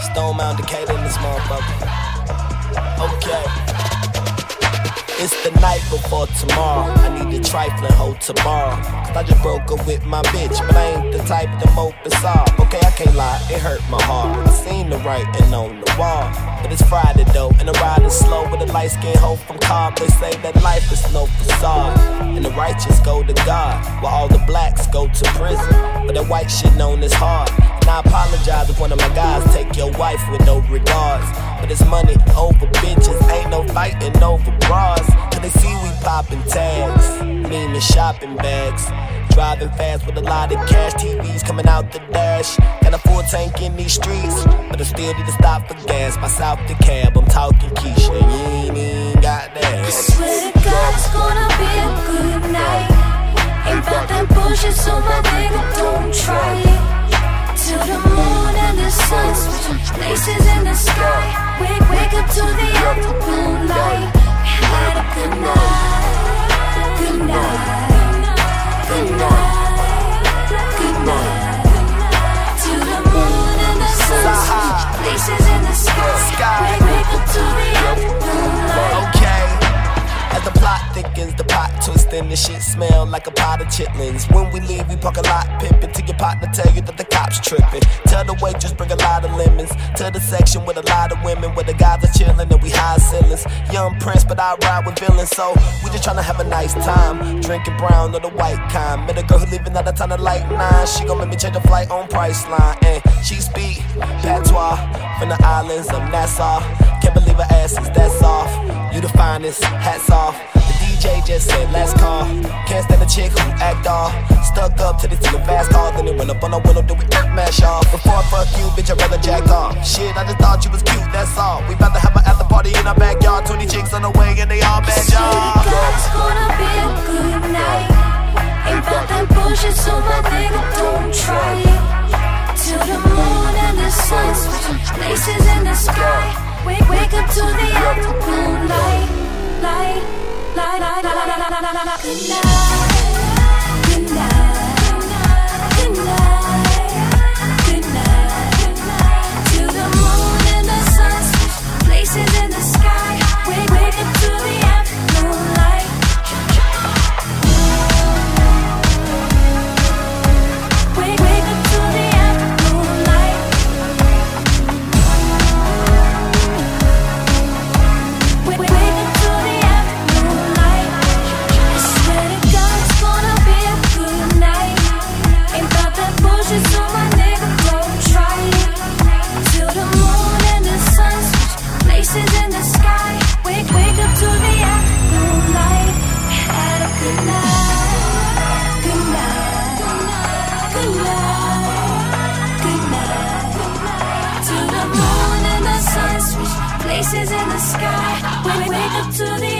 Stone Mountain Decatur in this motherfucker. Okay. It's the night before tomorrow. I need a trifling hoe tomorrow. Cause I just broke up with my bitch, but I ain't the type to mope and sob. Okay, I can't lie, it hurt my heart. I seen the writing on the wall. But it's Friday though, and I'm riding slow with a light-skinned hoe from Cobb. They say that life is no facade, and the righteous go to God, while all the blacks go to prison. But that white shit known as hard. And I apologize if one of my guys take your wife with no regards. But it's money over bitches, ain't no fighting over bras. Cause they see we popping tags, meaning shopping bags. Driving fast with a lot of cash, TVs coming out the dash. Got a full tank in these streets, but I still need to stop for gas. By South the cab, I'm talking Keisha, you ain't even got that. I swear to God it's gonna be a good night. Ain't about that bullshit, so my nigga don't try it. Till the moon and the sun switching places in the sky. Wake up to the afternoon light. We had a good night, good night, good night, good night. Till the moon and the sun switching places in the sky. Wake up to the afternoon light. Okay. As the plot thickens, the pot twisting, the shit smell like a pot of chitlins. When we leave, we park a lot, pimping till your partner tell you that the cops tripping. Tell the waitress bring a lot of lemons to the section with a lot of women, where the guys are chilling and we high ceilings. Young Prince, but I ride with villains, so we just tryna have a nice time. Drinking brown or the white kind. Met a girl who leaving out of town at like 9. She gon' make me change the flight on Priceline, and she speak patois from the islands of Nassau. Can't believe her ass is that soft. You the finest, hats off. The DJ just said last call. Can't stand a chick who act off. Stuck up to the fast car, then it run up on the window, then we mash off. Before I fuck you, bitch, I'd rather jack off. Shit, I just thought you was cute, that's all. We bout to have an after party in our backyard. 20 chicks on the way and they all bad, y'all. God, it's gonna be a good night. Ain't about that bullshit, so my nigga don't try it. Till the moon and the sun switching places in the sky. Wake up to the afternoon light, light, light, light, light, light, light, light, light. Good night, good night, good night, good night. Till the moon and the sun switch places in the sky. Wake up to the afternoon light. Wake up to the afternoon light. Wake up to the afternoon light. I swear to God it's gonna be a good night. Ain't about that bullshit, so my nigga don't try it. Till the moon and the sun switch places in the sky. Wake up to the afternoon light. We had a good night, good night, good night, good night. Till the moon and the sun switch places in the sky. Wake up to the